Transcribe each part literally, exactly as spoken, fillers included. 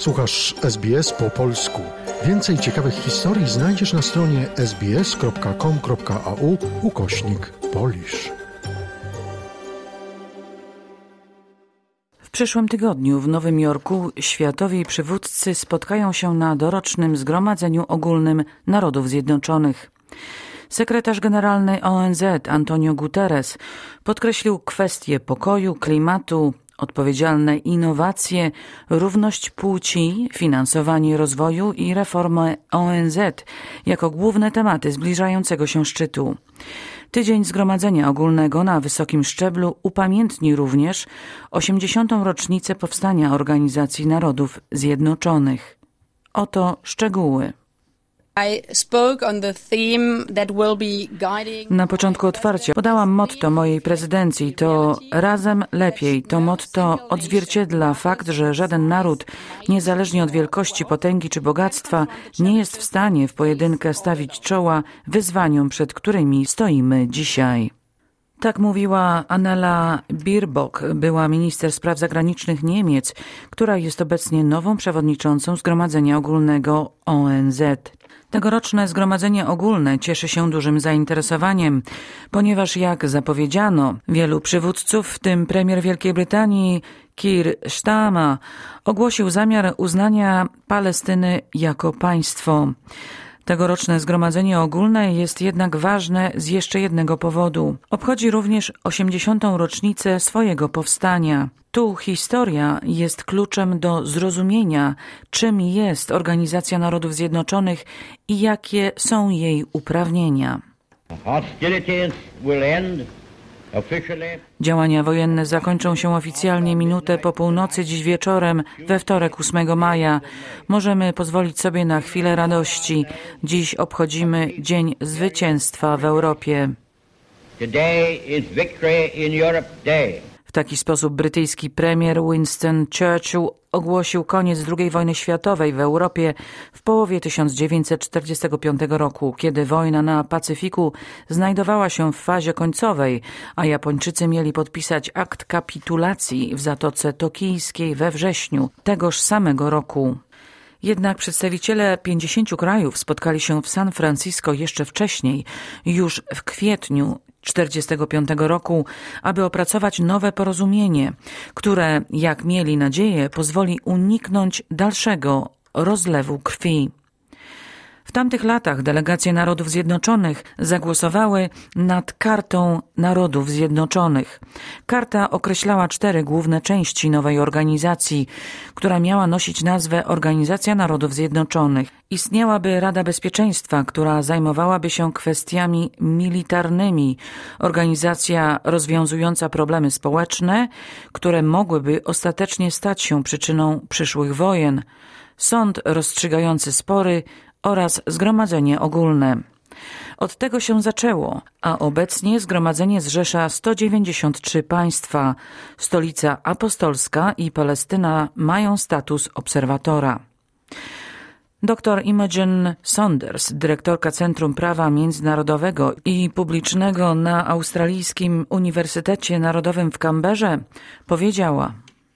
Słuchasz S B S po polsku. Więcej ciekawych historii znajdziesz na stronie sbs.com.au ukośnik Polish. W przyszłym tygodniu w Nowym Jorku światowi przywódcy spotkają się na dorocznym Zgromadzeniu Ogólnym Narodów Zjednoczonych. Sekretarz generalny O N Z Antonio Guterres podkreślił kwestie pokoju, klimatu, odpowiedzialne innowacje, równość płci, finansowanie rozwoju i reformę O N Z jako główne tematy zbliżającego się szczytu. Tydzień Zgromadzenia Ogólnego na wysokim szczeblu upamiętni również osiemdziesiątą rocznicę powstania Organizacji Narodów Zjednoczonych. Oto szczegóły. Na początku otwarcia podałam motto mojej prezydencji. To razem lepiej. To motto odzwierciedla fakt, że żaden naród, niezależnie od wielkości, potęgi czy bogactwa, nie jest w stanie w pojedynkę stawić czoła wyzwaniom, przed którymi stoimy dzisiaj. Tak mówiła Annela Baerbock, była minister spraw zagranicznych Niemiec, która jest obecnie nową przewodniczącą Zgromadzenia Ogólnego O N Z. Tegoroczne Zgromadzenie Ogólne cieszy się dużym zainteresowaniem, ponieważ jak zapowiedziano, wielu przywódców, w tym premier Wielkiej Brytanii Keir Starmer, ogłosił zamiar uznania Palestyny jako państwo. Tegoroczne Zgromadzenie Ogólne jest jednak ważne z jeszcze jednego powodu. Obchodzi również osiemdziesiątą rocznicę swojego powstania. Tu historia jest kluczem do zrozumienia, czym jest Organizacja Narodów Zjednoczonych i jakie są jej uprawnienia. Działania wojenne zakończą się oficjalnie minutę po północy dziś wieczorem, we wtorek ósmego maja. Możemy pozwolić sobie na chwilę radości. Dziś obchodzimy Dzień Zwycięstwa w Europie. W taki sposób brytyjski premier Winston Churchill ogłosił koniec drugiej wojny światowej w Europie w połowie tysiąc dziewięćset czterdziestego piątego roku, kiedy wojna na Pacyfiku znajdowała się w fazie końcowej, a Japończycy mieli podpisać akt kapitulacji w Zatoce Tokijskiej we wrześniu tegoż samego roku. Jednak przedstawiciele pięćdziesięciu krajów spotkali się w San Francisco jeszcze wcześniej, już w kwietniu tysiąc dziewięćset czterdziestego piątego roku, aby opracować nowe porozumienie, które, jak mieli nadzieję, pozwoli uniknąć dalszego rozlewu krwi. W tamtych latach delegacje Narodów Zjednoczonych zagłosowały nad Kartą Narodów Zjednoczonych. Karta określała cztery główne części nowej organizacji, która miała nosić nazwę Organizacja Narodów Zjednoczonych. Istniałaby Rada Bezpieczeństwa, która zajmowałaby się kwestiami militarnymi, organizacja rozwiązująca problemy społeczne, które mogłyby ostatecznie stać się przyczyną przyszłych wojen, sąd rozstrzygający spory oraz Zgromadzenie Ogólne. Od tego się zaczęło, a obecnie Zgromadzenie zrzesza sto dziewięćdziesiąt trzy państwa. Stolica Apostolska i Palestyna mają status obserwatora. Dr Imogen Saunders, dyrektorka Centrum Prawa Międzynarodowego i Publicznego na Australijskim Uniwersytecie Narodowym w Canberrze, powiedziała: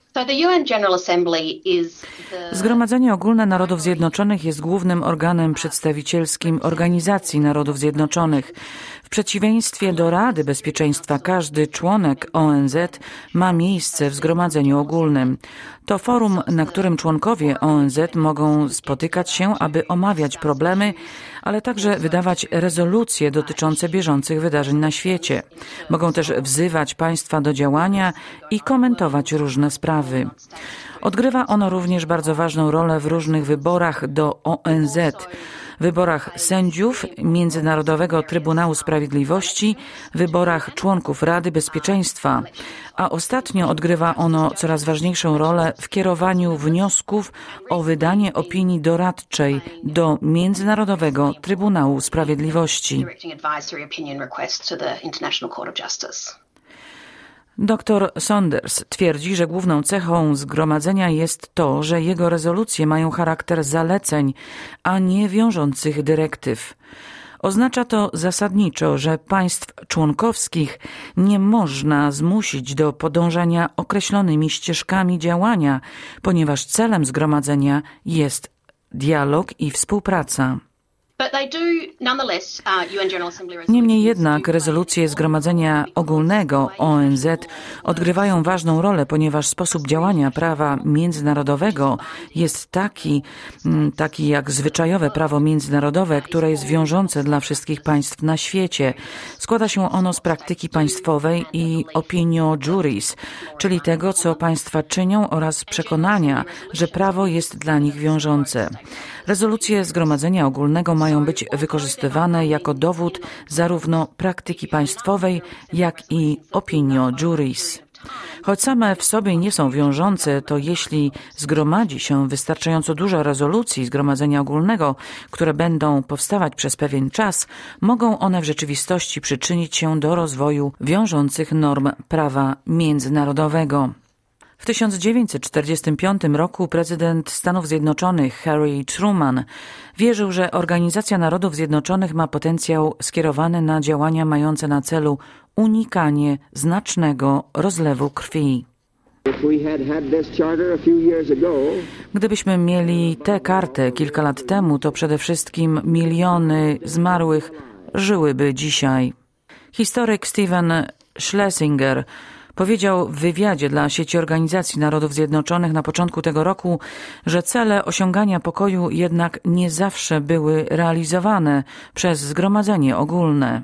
Zgromadzenie Ogólne Narodów Zjednoczonych jest głównym organem przedstawicielskim Organizacji Narodów Zjednoczonych. W przeciwieństwie do Rady Bezpieczeństwa każdy członek O N Z ma miejsce w Zgromadzeniu Ogólnym. To forum, na którym członkowie O N Z mogą spotykać się, aby omawiać problemy, ale także wydawać rezolucje dotyczące bieżących wydarzeń na świecie. Mogą też wzywać państwa do działania i komentować różne sprawy. Odgrywa ono również bardzo ważną rolę w różnych wyborach do O N Z, wyborach sędziów Międzynarodowego Trybunału Sprawiedliwości, wyborach członków Rady Bezpieczeństwa, a ostatnio odgrywa ono coraz ważniejszą rolę w kierowaniu wniosków o wydanie opinii doradczej do Międzynarodowego Trybunału Sprawiedliwości. Dr Saunders twierdzi, że główną cechą zgromadzenia jest to, że jego rezolucje mają charakter zaleceń, a nie wiążących dyrektyw. Oznacza to zasadniczo, że państw członkowskich nie można zmusić do podążania określonymi ścieżkami działania, ponieważ celem zgromadzenia jest dialog i współpraca. Niemniej jednak rezolucje Zgromadzenia Ogólnego O N Z odgrywają ważną rolę, ponieważ sposób działania prawa międzynarodowego jest taki, taki jak zwyczajowe prawo międzynarodowe, które jest wiążące dla wszystkich państw na świecie. Składa się ono z praktyki państwowej i opinio juris, czyli tego, co państwa czynią oraz przekonania, że prawo jest dla nich wiążące. Rezolucje Zgromadzenia Ogólnego mają być wykorzystywane jako dowód zarówno praktyki państwowej, jak i opinio juris. Choć same w sobie nie są wiążące, to jeśli zgromadzi się wystarczająco dużo rezolucji Zgromadzenia Ogólnego, które będą powstawać przez pewien czas, mogą one w rzeczywistości przyczynić się do rozwoju wiążących norm prawa międzynarodowego. W tysiąc dziewięćset czterdziestym piątym roku prezydent Stanów Zjednoczonych Harry Truman wierzył, że Organizacja Narodów Zjednoczonych ma potencjał skierowany na działania mające na celu unikanie znacznego rozlewu krwi. Gdybyśmy mieli tę kartę kilka lat temu, to przede wszystkim miliony zmarłych żyłyby dzisiaj. Historyk Steven Schlesinger powiedział w wywiadzie dla sieci Organizacji Narodów Zjednoczonych na początku tego roku, że cele osiągania pokoju jednak nie zawsze były realizowane przez Zgromadzenie Ogólne.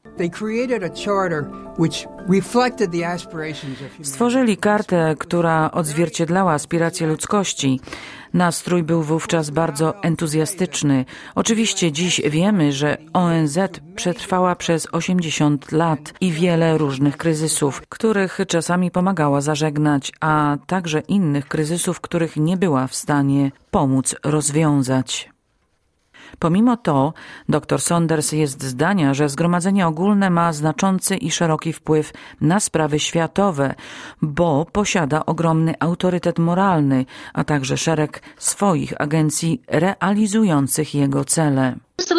Stworzyli kartę, która odzwierciedlała aspiracje ludzkości. Nastrój był wówczas bardzo entuzjastyczny. Oczywiście dziś wiemy, że O N Z przetrwała przez osiemdziesiąt lat i wiele różnych kryzysów, których czasami pomagała zażegnać, a także innych kryzysów, których nie była w stanie pomóc rozwiązać. Pomimo to dr Saunders jest zdania, że Zgromadzenie Ogólne ma znaczący i szeroki wpływ na sprawy światowe, bo posiada ogromny autorytet moralny, a także szereg swoich agencji realizujących jego cele.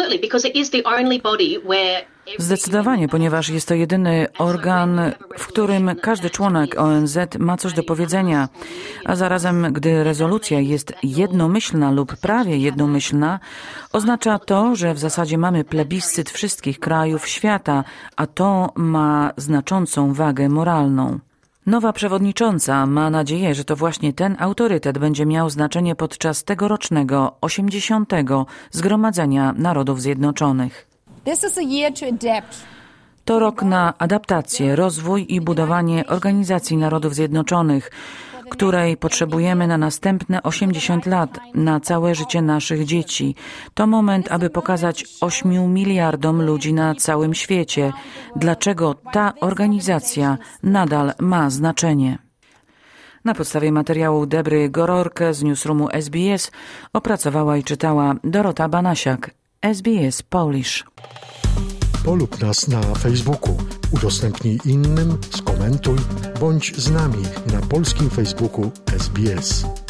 Zdecydowanie, ponieważ jest to jedyny organ, w którym każdy członek O N Z ma coś do powiedzenia, a zarazem, gdy rezolucja jest jednomyślna lub prawie jednomyślna, oznacza to, że w zasadzie mamy plebiscyt wszystkich krajów świata, a to ma znaczącą wagę moralną. Nowa przewodnicząca ma nadzieję, że to właśnie ten autorytet będzie miał znaczenie podczas tegorocznego osiemdziesiątego Zgromadzenia Narodów Zjednoczonych. To rok na adaptację, rozwój i budowanie Organizacji Narodów Zjednoczonych, której potrzebujemy na następne osiemdziesiąt lat, na całe życie naszych dzieci. To moment, aby pokazać ośmiu miliardom ludzi na całym świecie, dlaczego ta organizacja nadal ma znaczenie. Na podstawie materiału Debry Gororke z Newsroomu S B S opracowała i czytała Dorota Banasiak, S B S Polish. Polub nas na Facebooku, udostępnij innym, skomentuj, bądź z nami na polskim Facebooku S B S.